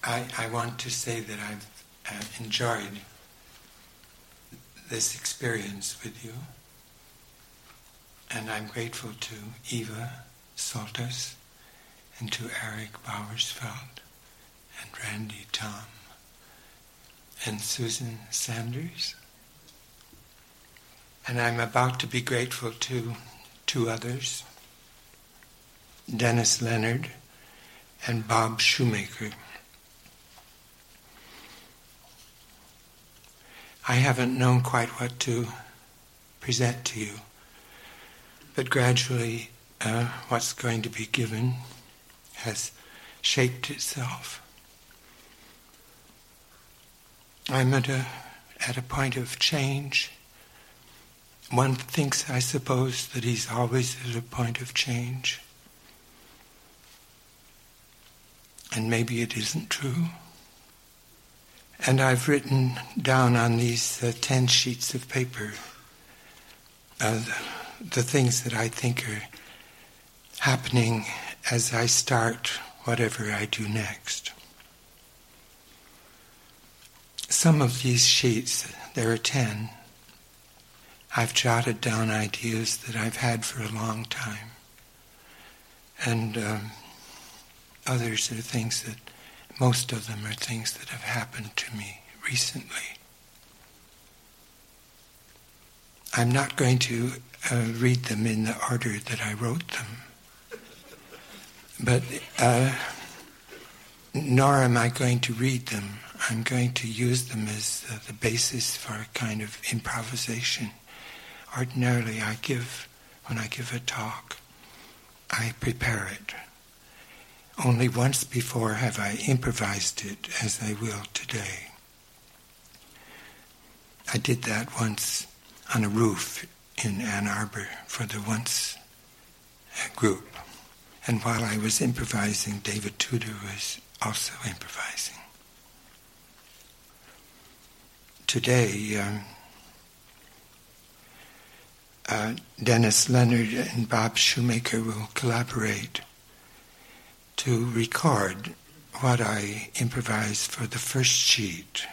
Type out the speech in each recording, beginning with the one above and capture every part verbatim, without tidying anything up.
I, I want to say that I've uh, enjoyed this experience with you, and I'm grateful to Eva Soltis and to Eric Bowersfeld and Randy Tom and Susan Sanders. And I'm about to be grateful to two others, Dennis Leonard and Bob Shoemaker. I haven't known quite what to present to you, but gradually uh, what's going to be given has shaped itself. I'm at a, at a point of change. One thinks, I suppose, that he's always at a point of change. And maybe it isn't true. And I've written down on these uh, ten sheets of paper uh, the, the things that I think are happening as I start whatever I do next. Some of these sheets, there are ten, I've jotted down ideas that I've had for a long time. And um, others are things that, most of them are things that have happened to me recently. I'm not going to uh, read them in the order that I wrote them. But uh, nor am I going to read them. I'm going to use them as uh, the basis for a kind of improvisation. Ordinarily, I give, when I give a talk, I prepare it. Only once before have I improvised it as I will today. I did that once on a roof in Ann Arbor for the Once group. And while I was improvising, David Tudor was also improvising. Today, um, uh, Dennis Leonard and Bob Shoemaker will collaborate to record what I improvised for the first sheet.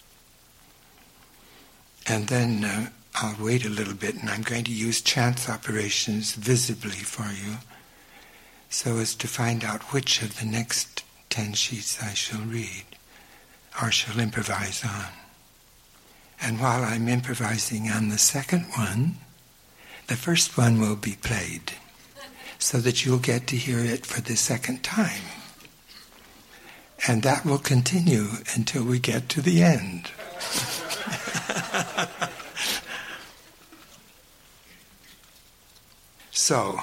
And then uh, I'll wait a little bit, and I'm going to use chance operations visibly for you so as to find out which of the next ten sheets I shall read or shall improvise on. And while I'm improvising on the second one, the first one will be played so that you'll get to hear it for the second time. And that will continue until we get to the end. So,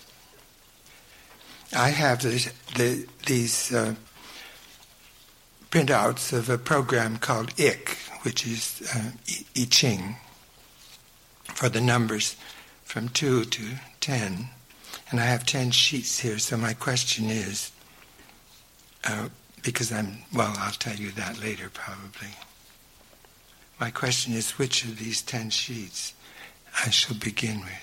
I have this, the, these uh, printouts of a program called I C, which is uh, I Ching, for the numbers from two to ten. And I have ten sheets here, so my question is, uh, because I'm, well, I'll tell you that later probably. My question is, which of these ten sheets I shall begin with?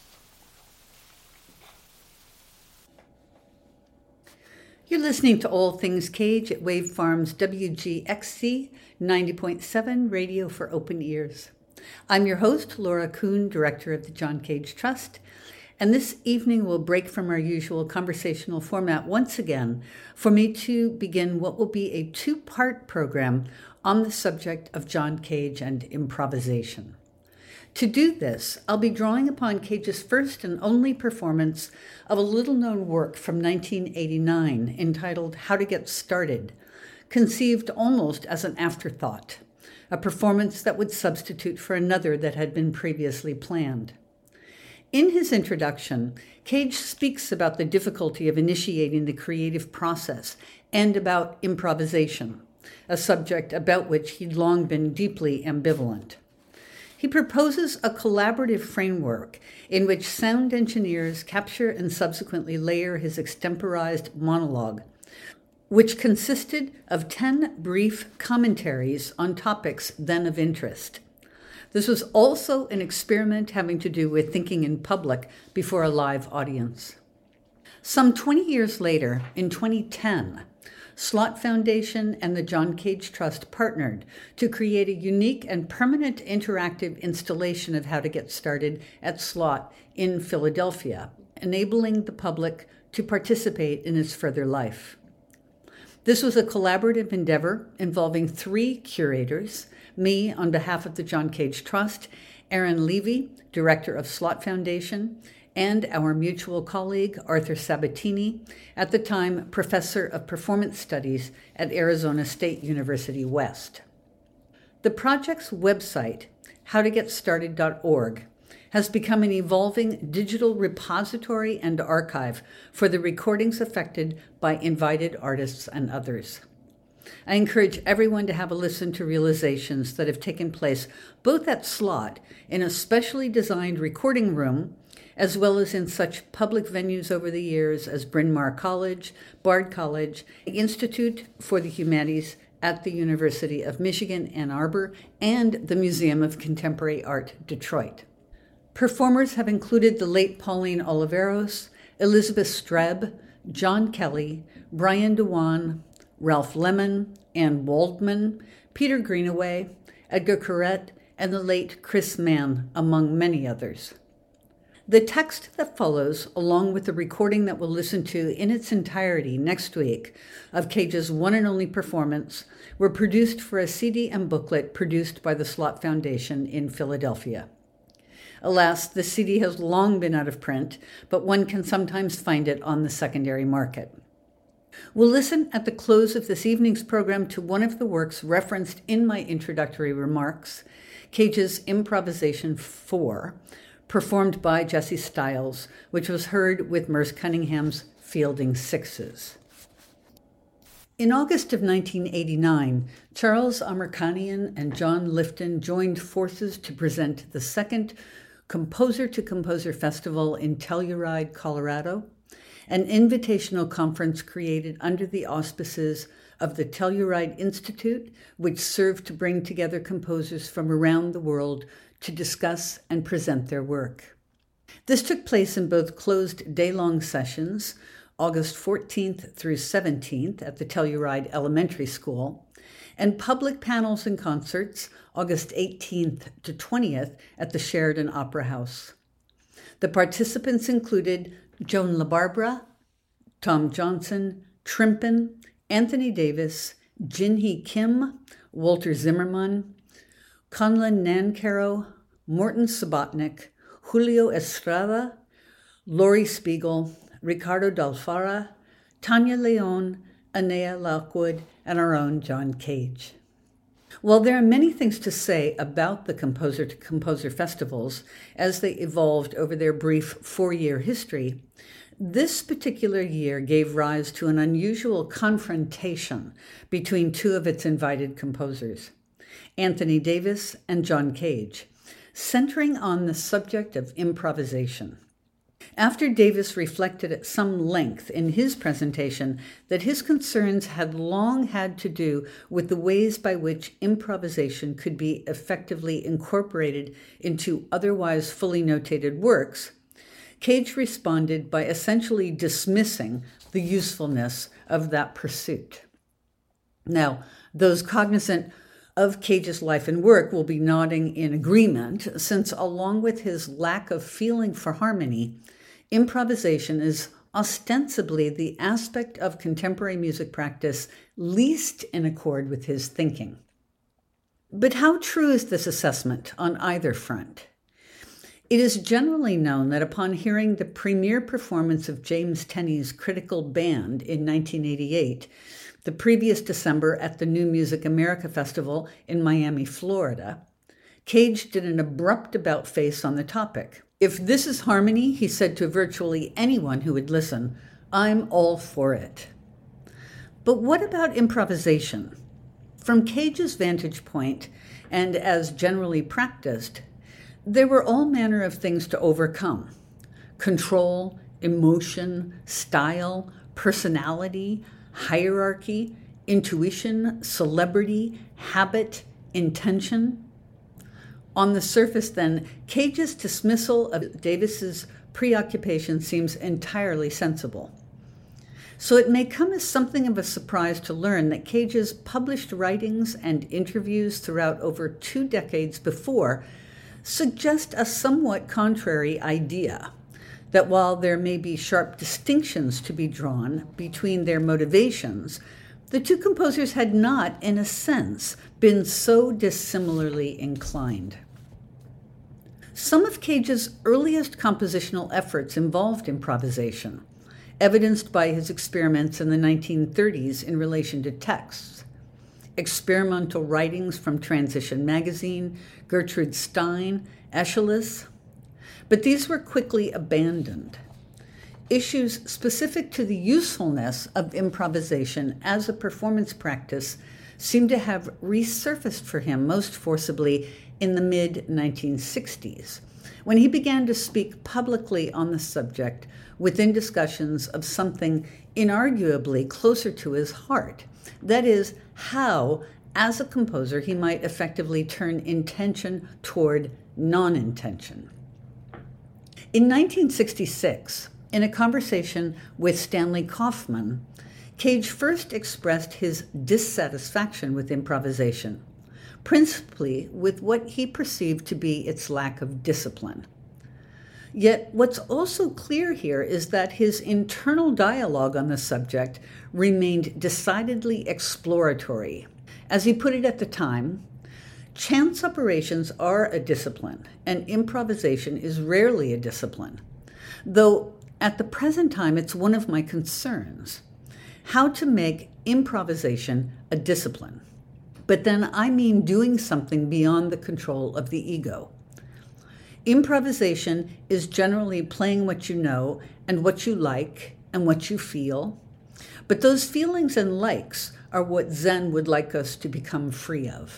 You're listening to All Things Cage at Wave Farms W G X C ninety point seven Radio for Open Ears. I'm your host, Laura Kuhn, Director of the John Cage Trust, and this evening we'll break from our usual conversational format once again for me to begin what will be a two-part program on the subject of John Cage and improvisation. To do this, I'll be drawing upon Cage's first and only performance of a little-known work from nineteen eighty-nine entitled How to Get Started, conceived almost as an afterthought, a performance that would substitute for another that had been previously planned. In his introduction, Cage speaks about the difficulty of initiating the creative process and about improvisation, a subject about which he'd long been deeply ambivalent. He proposes a collaborative framework in which sound engineers capture and subsequently layer his extemporized monologue, which consisted of ten brief commentaries on topics then of interest. This was also an experiment having to do with thinking in public before a live audience. Some twenty years later, in twenty ten, Slot Foundation and the John Cage Trust partnered to create a unique and permanent interactive installation of How to Get Started at Slot in Philadelphia, enabling the public to participate in its further life. This was a collaborative endeavor involving three curators, me on behalf of the John Cage Trust, Aaron Levy, director of Slot Foundation, and our mutual colleague, Arthur Sabatini, at the time professor of performance studies at Arizona State University West. The project's website, how to get started dot org, has become an evolving digital repository and archive for the recordings affected by invited artists and others. I encourage everyone to have a listen to realizations that have taken place both at Slot, in a specially designed recording room, as well as in such public venues over the years as Bryn Mawr College, Bard College, the Institute for the Humanities at the University of Michigan, Ann Arbor, and the Museum of Contemporary Art, Detroit. Performers have included the late Pauline Oliveros, Elizabeth Streb, John Kelly, Brian Dewan, Ralph Lemon, Ann Waldman, Peter Greenaway, Edgar Corrett, and the late Chris Mann, among many others. The text that follows, along with the recording that we'll listen to in its entirety next week of Cage's one and only performance, were produced for a C D and booklet produced by the Slot Foundation in Philadelphia. Alas, the C D has long been out of print, but one can sometimes find it on the secondary market. We'll listen at the close of this evening's program to one of the works referenced in my introductory remarks, Cage's Improvisation four, performed by Jesse Stiles, which was heard with Merce Cunningham's Fielding Sixes. In August of nineteen eighty-nine, Charles Amirkhanian and John Lifton joined forces to present the second Composer to Composer Festival in Telluride, Colorado, an invitational conference created under the auspices of the Telluride Institute, which served to bring together composers from around the world to discuss and present their work. This took place in both closed day-long sessions, August fourteenth through seventeenth at the Telluride Elementary School, and public panels and concerts, August eighteenth to twentieth at the Sheridan Opera House. The participants included Joan LaBarbera, Tom Johnson, Trimpin, Anthony Davis, Jinhee Kim, Walter Zimmerman, Conlon Nancaro, Morton Subotnick, Julio Estrada, Laurie Spiegel, Ricardo Dalfara, Tanya Leon, Anea Lockwood, and our own John Cage. While there are many things to say about the Composer to Composer festivals as they evolved over their brief four-year history, this particular year gave rise to an unusual confrontation between two of its invited composers, Anthony Davis and John Cage, centering on the subject of improvisation. After Davis reflected at some length in his presentation that his concerns had long had to do with the ways by which improvisation could be effectively incorporated into otherwise fully notated works, Cage responded by essentially dismissing the usefulness of that pursuit. Now, those cognizant of Cage's life and work will be nodding in agreement, since along with his lack of feeling for harmony, improvisation is ostensibly the aspect of contemporary music practice least in accord with his thinking. But how true is this assessment on either front? It is generally known that upon hearing the premiere performance of James Tenney's Critical Band in nineteen eighty-eight, the previous December at the New Music America Festival in Miami, Florida, Cage did an abrupt about-face on the topic. "If this is harmony," he said to virtually anyone who would listen, "I'm all for it." But what about improvisation? From Cage's vantage point, and as generally practiced, there were all manner of things to overcome: control, emotion, style, personality, hierarchy, intuition, celebrity, habit, intention. On the surface, then, Cage's dismissal of Davis's preoccupation seems entirely sensible. So it may come as something of a surprise to learn that Cage's published writings and interviews throughout over two decades before suggest a somewhat contrary idea, that while there may be sharp distinctions to be drawn between their motivations, the two composers had not, in a sense, been so dissimilarly inclined. Some of Cage's earliest compositional efforts involved improvisation, evidenced by his experiments in the nineteen thirties in relation to texts. Experimental writings from Transition Magazine, Gertrude Stein, Aeschylus. But these were quickly abandoned. Issues specific to the usefulness of improvisation as a performance practice seem to have resurfaced for him most forcibly in the mid nineteen sixties, when he began to speak publicly on the subject within discussions of something inarguably closer to his heart, that is, how, as a composer, he might effectively turn intention toward non-intention. In nineteen sixty-six, in a conversation with Stanley Kaufman, Cage first expressed his dissatisfaction with improvisation, principally with what he perceived to be its lack of discipline. Yet what's also clear here is that his internal dialogue on the subject remained decidedly exploratory. As he put it at the time, chance operations are a discipline, and improvisation is rarely a discipline, though at the present time it's one of my concerns, how to make improvisation a discipline. But then I mean doing something beyond the control of the ego. Improvisation is generally playing what you know and what you like and what you feel, but those feelings and likes are what Zen would like us to become free of.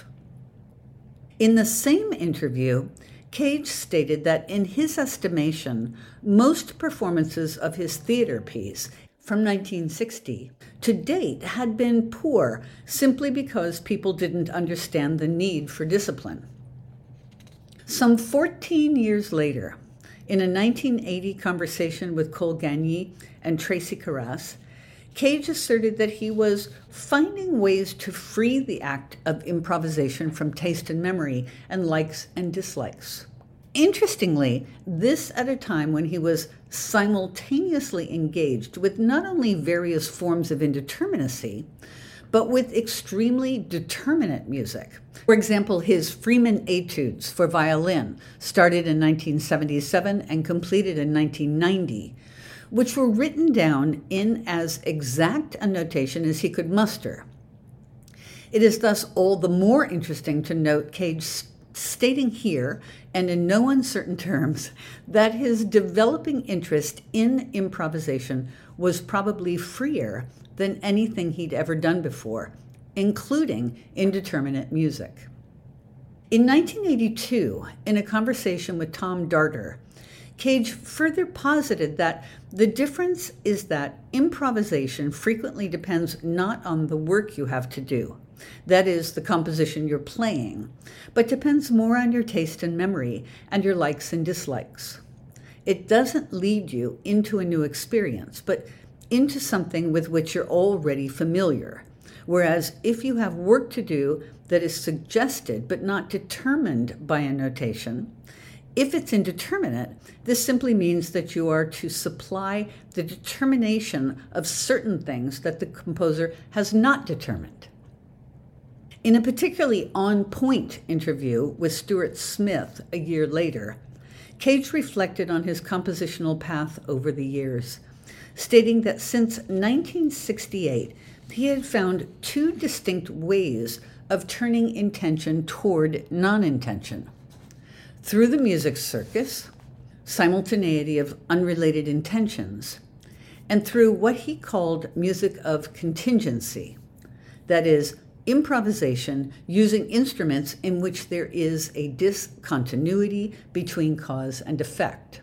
In the same interview, Cage stated that in his estimation, most performances of his theater piece from nineteen sixty to date had been poor simply because people didn't understand the need for discipline. Some fourteen years later, in a nineteen eighty conversation with Cole Gagny and Tracy Carras, Cage asserted that he was finding ways to free the act of improvisation from taste and memory and likes and dislikes. Interestingly, this at a time when he was simultaneously engaged with not only various forms of indeterminacy, but with extremely determinate music. For example, his Freeman Etudes for violin started in nineteen seventy-seven and completed in nineteen ninety, which were written down in as exact a notation as he could muster. It is thus all the more interesting to note Cage stating here, and in no uncertain terms, that his developing interest in improvisation was probably freer than anything he'd ever done before, including indeterminate music. In nineteen eighty-two, in a conversation with Tom Darter, Cage further posited that the difference is that improvisation frequently depends not on the work you have to do, that is, the composition you're playing, but depends more on your taste and memory and your likes and dislikes. It doesn't lead you into a new experience, but into something with which you're already familiar. Whereas if you have work to do that is suggested but not determined by a notation, if it's indeterminate, this simply means that you are to supply the determination of certain things that the composer has not determined. In a particularly on-point interview with Stuart Smith a year later, Cage reflected on his compositional path over the years, stating that since nineteen sixty-eight, he had found two distinct ways of turning intention toward non-intention. Through the music circus, simultaneity of unrelated intentions, and through what he called music of contingency, that is, improvisation using instruments in which there is a discontinuity between cause and effect.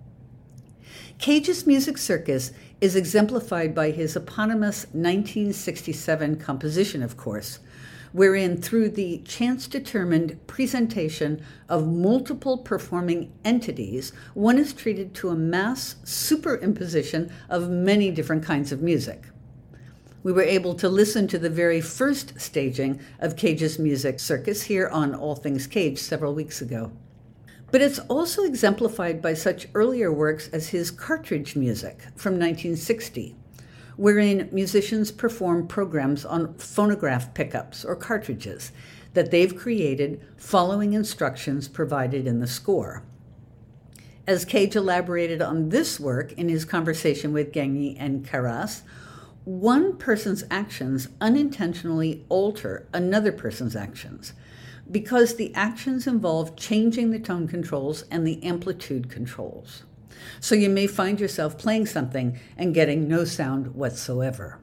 Cage's music circus is exemplified by his eponymous nineteen sixty-seven composition, of course, wherein through the chance-determined presentation of multiple performing entities, one is treated to a mass superimposition of many different kinds of music. We were able to listen to the very first staging of Cage's Music Circus here on All Things Cage several weeks ago. But it's also exemplified by such earlier works as his Cartridge Music from nineteen sixty, wherein musicians perform programs on phonograph pickups or cartridges that they've created following instructions provided in the score. As Cage elaborated on this work in his conversation with Gagny and Carras, one person's actions unintentionally alter another person's actions because the actions involve changing the tone controls and the amplitude controls. So you may find yourself playing something and getting no sound whatsoever.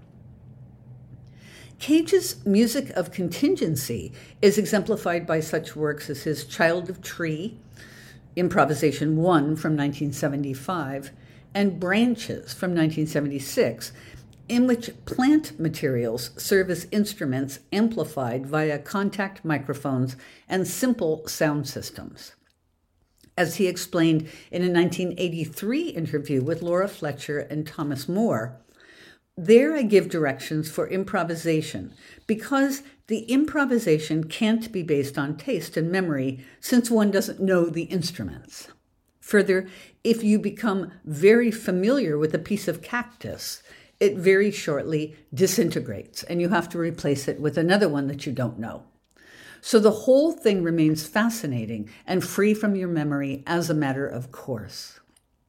Cage's music of contingency is exemplified by such works as his Child of Tree, Improvisation one from nineteen seventy-five, and Branches from nineteen seventy-six, in which plant materials serve as instruments amplified via contact microphones and simple sound systems. As he explained in a nineteen eighty-three interview with Laura Fletcher and Thomas Moore, there I give directions for improvisation because the improvisation can't be based on taste and memory since one doesn't know the instruments. Further, if you become very familiar with a piece of cactus, it very shortly disintegrates and you have to replace it with another one that you don't know. So the whole thing remains fascinating and free from your memory as a matter of course.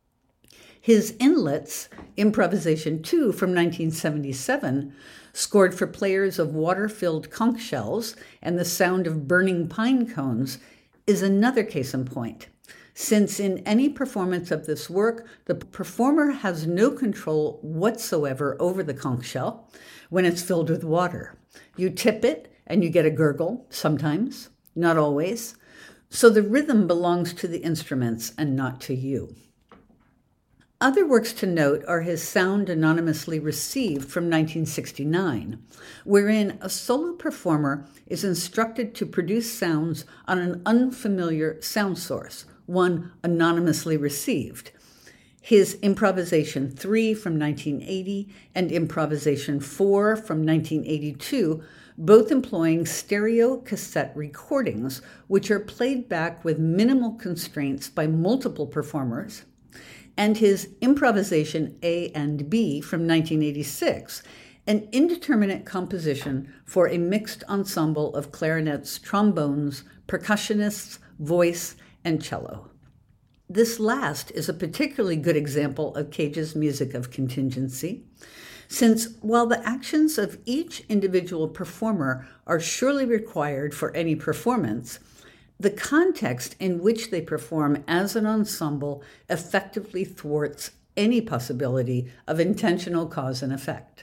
His Inlets, Improvisation two from nineteen seventy-seven, scored for players of water-filled conch shells and the sound of burning pine cones, is another case in point, since in any performance of this work, the performer has no control whatsoever over the conch shell when it's filled with water. You tip it and you get a gurgle, sometimes, not always. So the rhythm belongs to the instruments and not to you. Other works to note are his Sound Anonymously Received from nineteen sixty-nine, wherein a solo performer is instructed to produce sounds on an unfamiliar sound source, one anonymously received. His Improvisation three from nineteen eighty and Improvisation four from nineteen eighty-two, both employing stereo cassette recordings, which are played back with minimal constraints by multiple performers, and his Improvisation A and B from nineteen eighty-six, an indeterminate composition for a mixed ensemble of clarinets, trombones, percussionists, voice, and cello. This last is a particularly good example of Cage's music of contingency, since while the actions of each individual performer are surely required for any performance, the context in which they perform as an ensemble effectively thwarts any possibility of intentional cause and effect.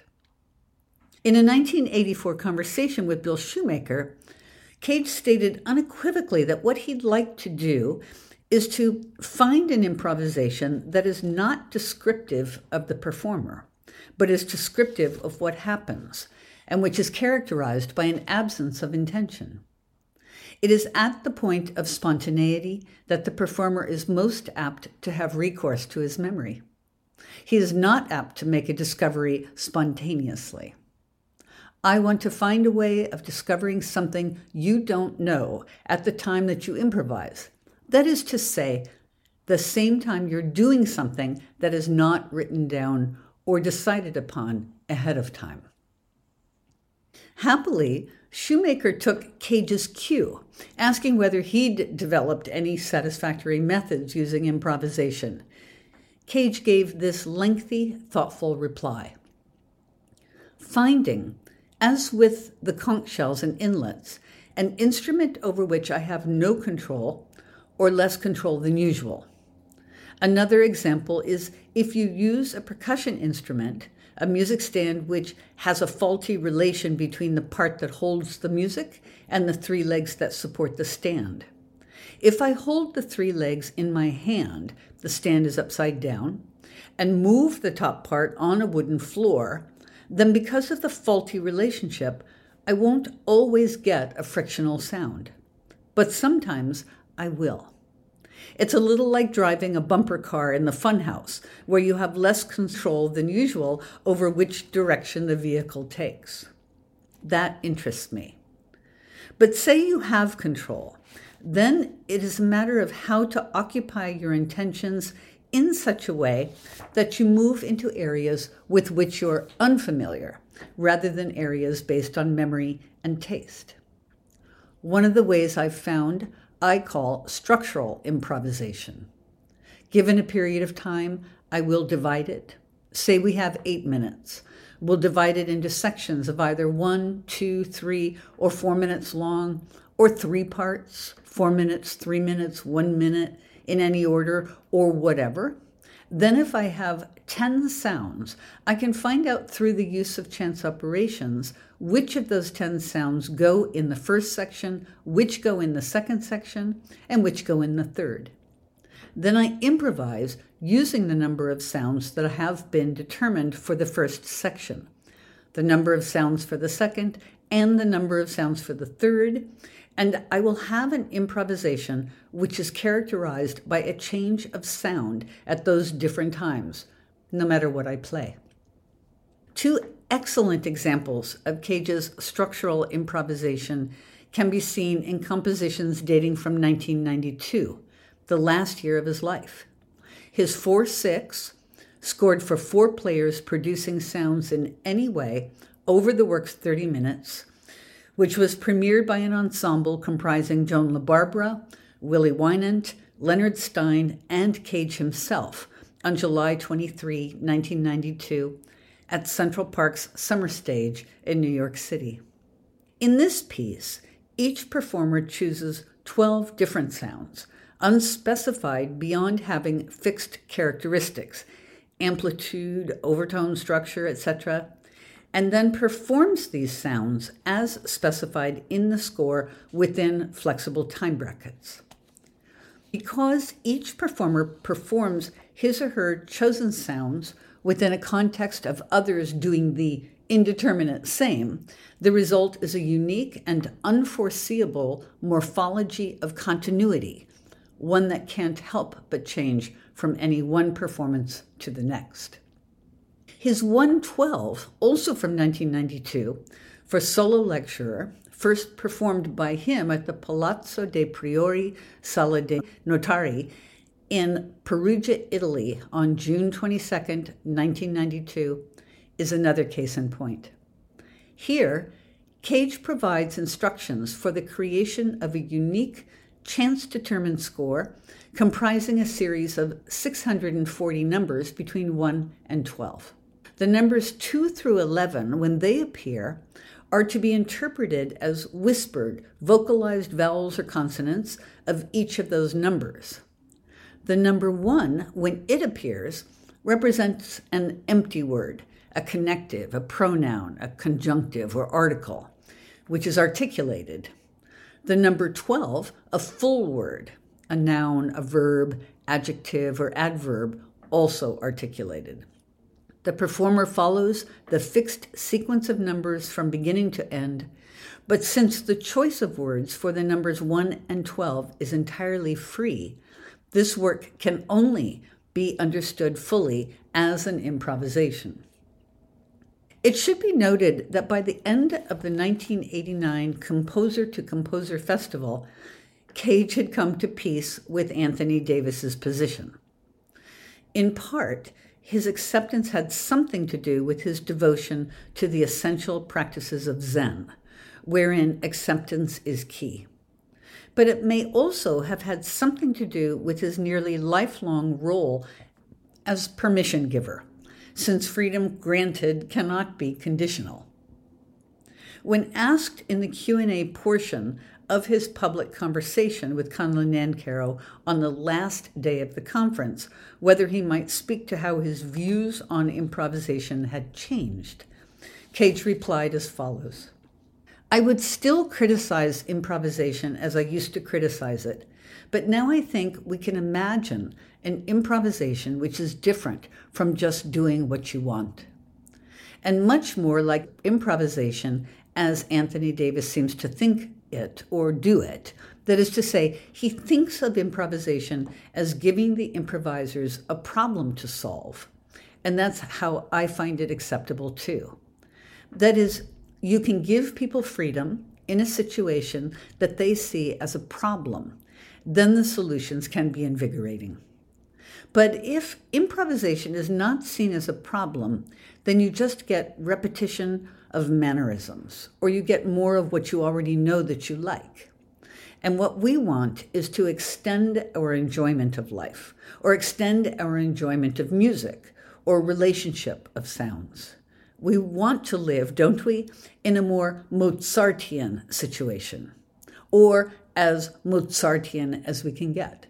In a nineteen eighty-four conversation with Bill Shoemaker, Cage stated unequivocally that what he'd like to do is to find an improvisation that is not descriptive of the performer, but is descriptive of what happens, and which is characterized by an absence of intention. It is at the point of spontaneity that the performer is most apt to have recourse to his memory. He is not apt to make a discovery spontaneously. I want to find a way of discovering something you don't know at the time that you improvise. That is to say, the same time you're doing something that is not written down or decided upon ahead of time. Happily, Shoemaker took Cage's cue, asking whether he'd developed any satisfactory methods using improvisation. Cage gave this lengthy, thoughtful reply. Finding, as with the conch shells and inlets, an instrument over which I have no control, or less control than usual. Another example is if you use a percussion instrument, a music stand which has a faulty relation between the part that holds the music and the three legs that support the stand. If I hold the three legs in my hand, the stand is upside down, and move the top part on a wooden floor, then because of the faulty relationship, I won't always get a frictional sound, but sometimes I will. It's a little like driving a bumper car in the funhouse, where you have less control than usual over which direction the vehicle takes. That interests me. But say you have control, then it is a matter of how to occupy your intentions in such a way that you move into areas with which you're unfamiliar, rather than areas based on memory and taste. One of the ways I've found I call structural improvisation. Given a period of time, I will divide it. Say we have eight minutes. We'll divide it into sections of either one, two, three, or four minutes long, or three parts, four minutes, three minutes, one minute, in any order, or whatever. Then if I have ten sounds, I can find out through the use of chance operations which of those ten sounds go in the first section, which go in the second section, and which go in the third. Then I improvise using the number of sounds that have been determined for the first section, the number of sounds for the second, and the number of sounds for the third, and I will have an improvisation which is characterized by a change of sound at those different times, no matter what I play. Two excellent examples of Cage's structural improvisation can be seen in compositions dating from nineteen ninety-two, the last year of his life. His four six, scored for four players producing sounds in any way over the work's thirty minutes, which was premiered by an ensemble comprising Joan LaBarbera, Willie Wynant, Leonard Stein, and Cage himself on July twenty-third, nineteen ninety-two, at Central Park's Summer Stage in New York City. In this piece, each performer chooses twelve different sounds, unspecified beyond having fixed characteristics, amplitude, overtone, structure, et cetera, and then performs these sounds as specified in the score within flexible time brackets. Because each performer performs his or her chosen sounds within a context of others doing the indeterminate same, the result is a unique and unforeseeable morphology of continuity, one that can't help but change from any one performance to the next. His one twelve, also from nineteen ninety-two, for solo lecturer, first performed by him at the Palazzo dei Priori Sala dei Notari in Perugia, Italy on June twenty-second, nineteen ninety-two, is another case in point. Here, Cage provides instructions for the creation of a unique chance-determined score comprising a series of six hundred forty numbers between one and twelve. The numbers two through eleven, when they appear, are to be interpreted as whispered, vocalized vowels or consonants of each of those numbers. The number one, when it appears, represents an empty word, a connective, a pronoun, a conjunctive, or article, which is articulated. The number twelve, a full word, a noun, a verb, adjective, or adverb, also articulated. The performer follows the fixed sequence of numbers from beginning to end, but since the choice of words for the numbers one and twelve is entirely free, this work can only be understood fully as an improvisation. It should be noted that by the end of the nineteen eighty-nine Composer to Composer Festival, Cage had come to peace with Anthony Davis's position. In part, his acceptance had something to do with his devotion to the essential practices of Zen, wherein acceptance is key. But it may also have had something to do with his nearly lifelong role as permission giver, since freedom granted cannot be conditional. When asked in the Q and A portion of his public conversation with Conlon Nancarrow on the last day of the conference whether he might speak to how his views on improvisation had changed, Cage replied as follows: "I would still criticize improvisation as I used to criticize it, but now I think we can imagine an improvisation which is different from just doing what you want, and much more like improvisation as Anthony Davis seems to think it or do it. That is to say, he thinks of improvisation as giving the improvisers a problem to solve. And that's how I find it acceptable too. That is, you can give people freedom in a situation that they see as a problem. Then the solutions can be invigorating. But if improvisation is not seen as a problem, then you just get repetition of mannerisms, or you get more of what you already know that you like. And what we want is to extend our enjoyment of life, or extend our enjoyment of music, or relationship of sounds. We want to live, don't we, in a more Mozartian situation, or as Mozartian as we can get.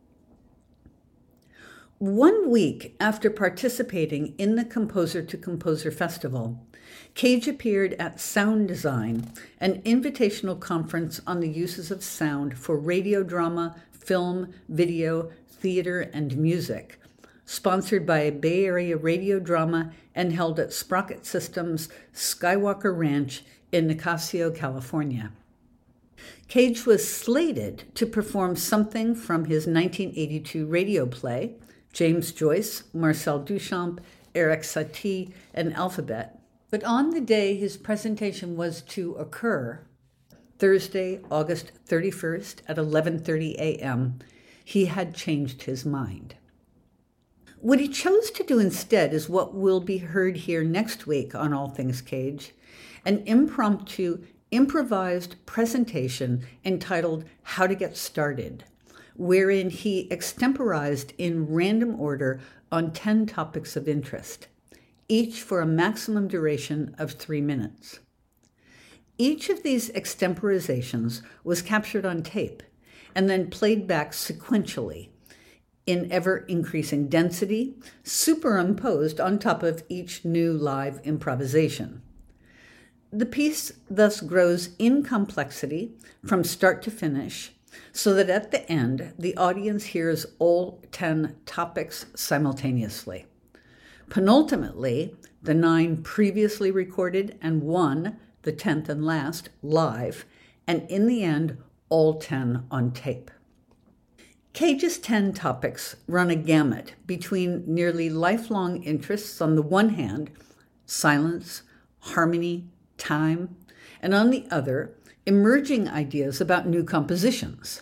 One week after participating in the Composer to Composer Festival, Cage appeared at Sound Design, an invitational conference on the uses of sound for radio drama, film, video, theater, and music, sponsored by Bay Area Radio Drama and held at Sprocket Systems Skywalker Ranch in Nicasio, California. Cage was slated to perform something from his nineteen eighty-two radio play, James Joyce, Marcel Duchamp, Eric Satie, and Alphabet. But on the day his presentation was to occur, Thursday, August thirty-first at eleven thirty a.m., he had changed his mind. What he chose to do instead is what will be heard here next week on All Things Cage, an impromptu, improvised presentation entitled How to Get Started, wherein he extemporized in random order on ten topics of interest, each for a maximum duration of three minutes. Each of these extemporizations was captured on tape and then played back sequentially in ever-increasing density, superimposed on top of each new live improvisation. The piece thus grows in complexity from start to finish, so that at the end, the audience hears all ten topics simultaneously. Penultimately, the nine previously recorded and one, the tenth and last, live, and in the end, all ten on tape. Cage's ten topics run a gamut between nearly lifelong interests on the one hand, silence, harmony, time, and on the other, emerging ideas about new compositions.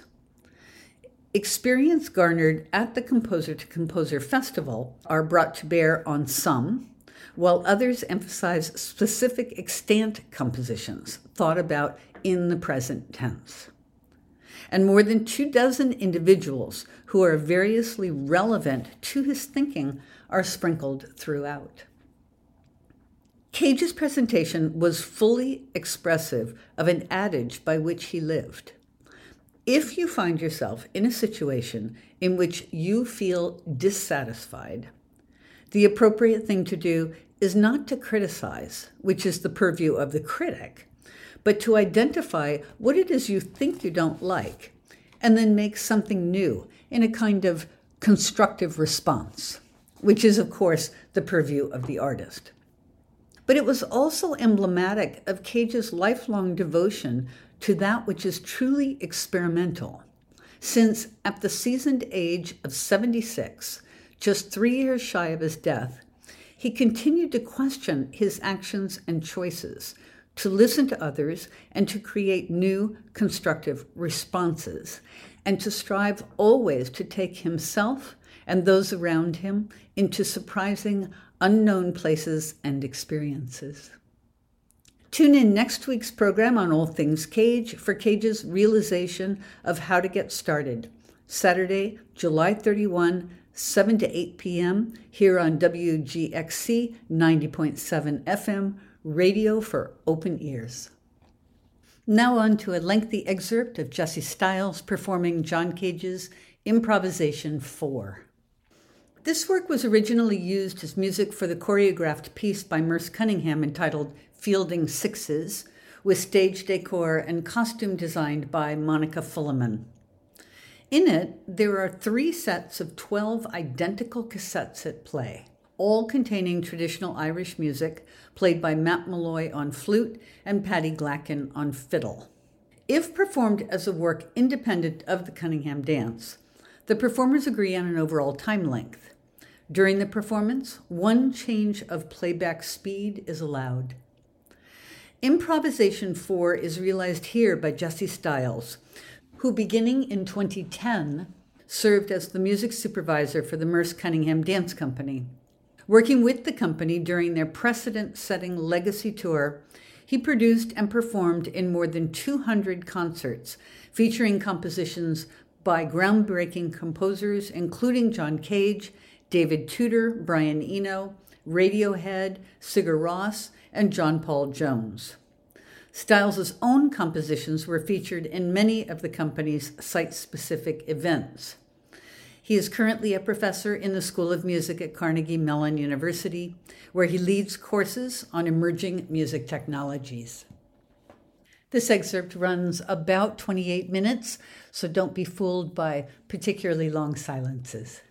Experience garnered at the Composer to Composer Festival are brought to bear on some, while others emphasize specific extant compositions thought about in the present tense. And more than two dozen individuals who are variously relevant to his thinking are sprinkled throughout. Cage's presentation was fully expressive of an adage by which he lived. If you find yourself in a situation in which you feel dissatisfied, the appropriate thing to do is not to criticize, which is the purview of the critic, but to identify what it is you think you don't like, and then make something new in a kind of constructive response, which is, of course, the purview of the artist. But it was also emblematic of Cage's lifelong devotion to that which is truly experimental, since at the seasoned age of seventy-six, just three years shy of his death, he continued to question his actions and choices, to listen to others, and to create new constructive responses, and to strive always to take himself and those around him into surprising, unknown places and experiences. Tune in next week's program on All Things Cage for Cage's realization of How to Get Started, Saturday, July thirty-first, seven to eight p.m. here on W G X C ninety point seven F M, Radio for Open Ears. Now on to a lengthy excerpt of Jesse Stiles performing John Cage's Improvisation four. This work was originally used as music for the choreographed piece by Merce Cunningham entitled Fielding Sixes, with stage decor and costume designed by Monica Fullerman. In it, there are three sets of twelve identical cassettes at play, all containing traditional Irish music played by Matt Malloy on flute and Paddy Glacken on fiddle. If performed as a work independent of the Cunningham dance, the performers agree on an overall time length. During the performance, one change of playback speed is allowed. Improvisation four is realized here by Jesse Stiles, who beginning in twenty ten served as the music supervisor for the Merce Cunningham Dance Company. Working with the company during their precedent-setting legacy tour, he produced and performed in more than two hundred concerts, featuring compositions by groundbreaking composers including John Cage, David Tudor, Brian Eno, Radiohead, Sigur Rós, and John Paul Jones. Stiles' own compositions were featured in many of the company's site-specific events. He is currently a professor in the School of Music at Carnegie Mellon University, where he leads courses on emerging music technologies. This excerpt runs about twenty-eight minutes, so don't be fooled by particularly long silences.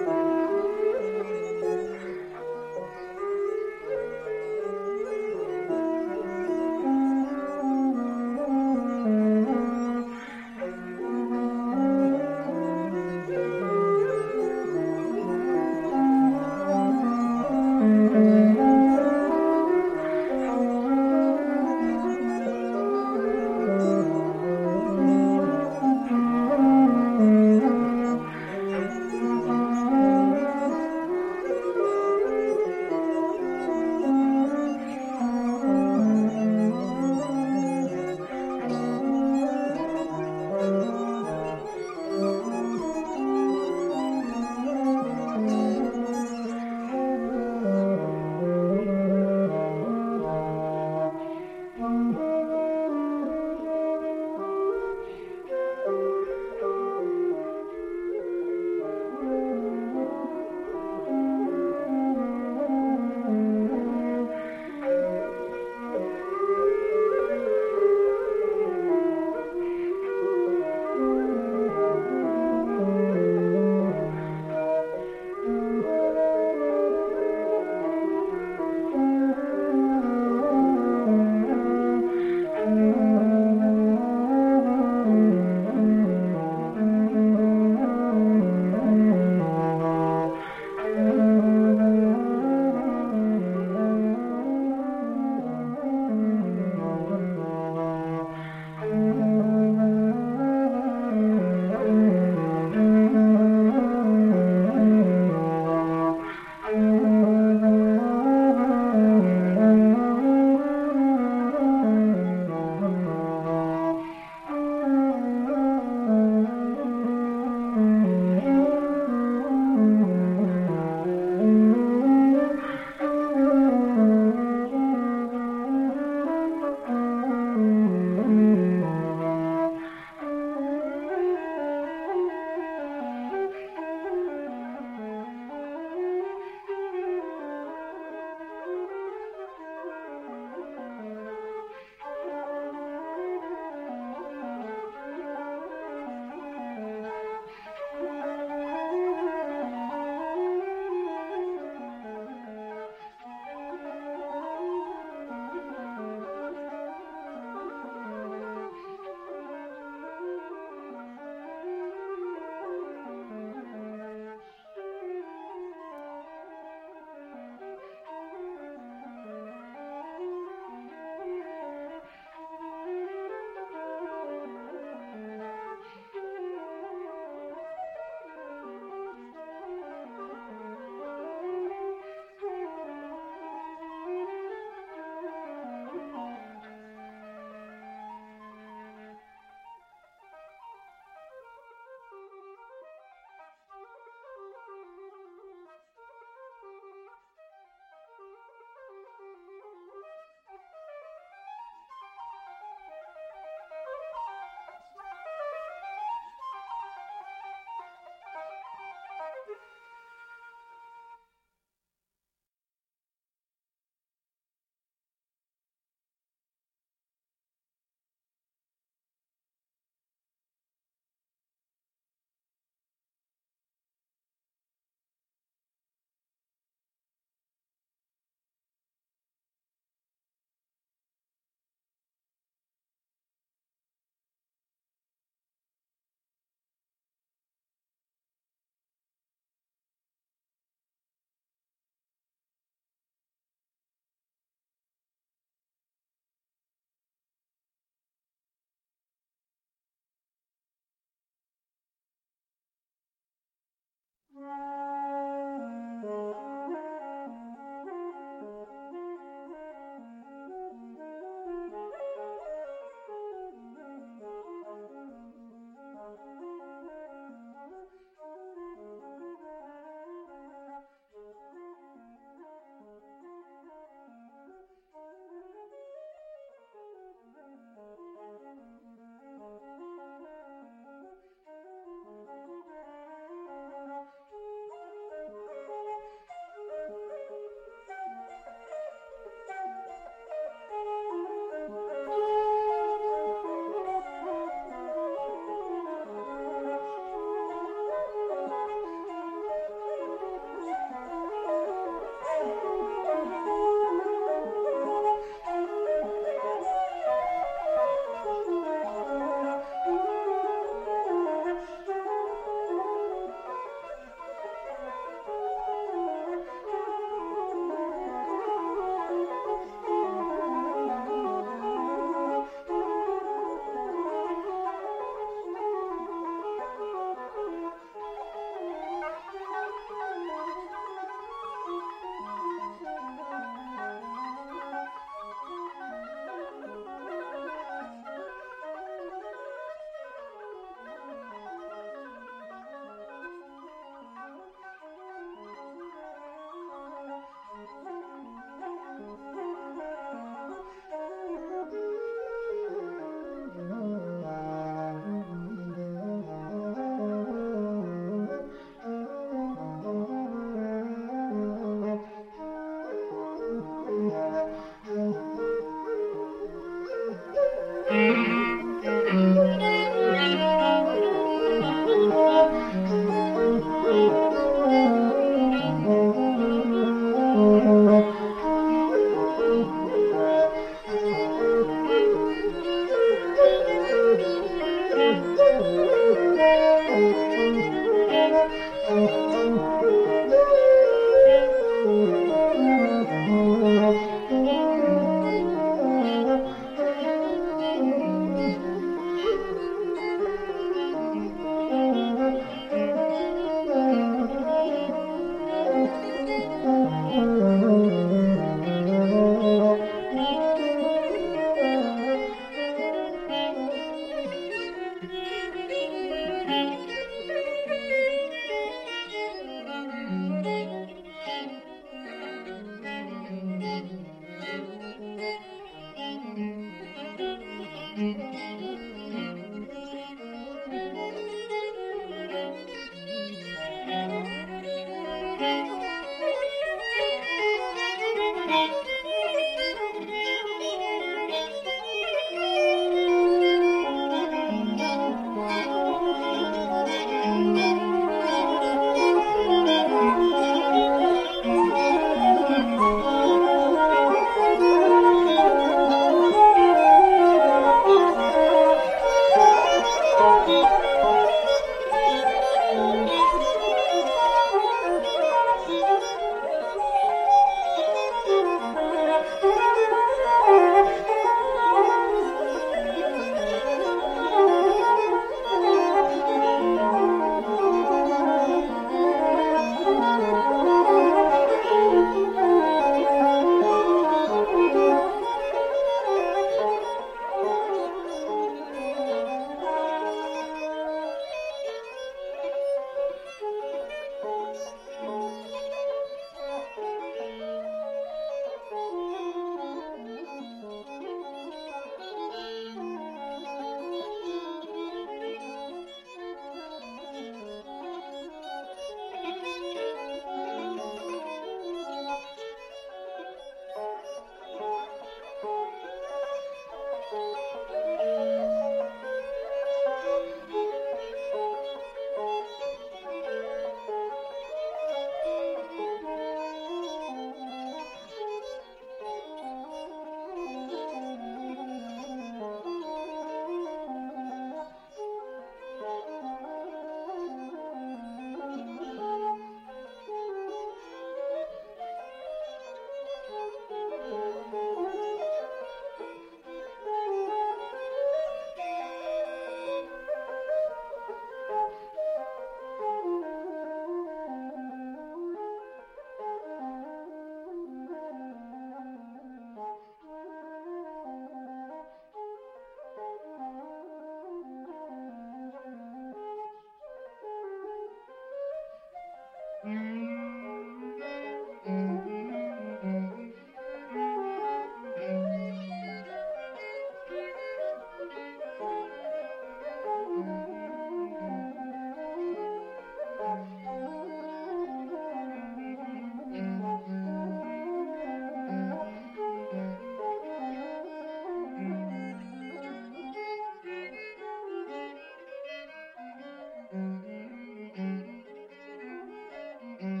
Mm-hmm.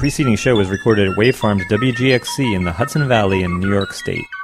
preceding show was recorded at Wave Farms W G X C in the Hudson Valley in New York State.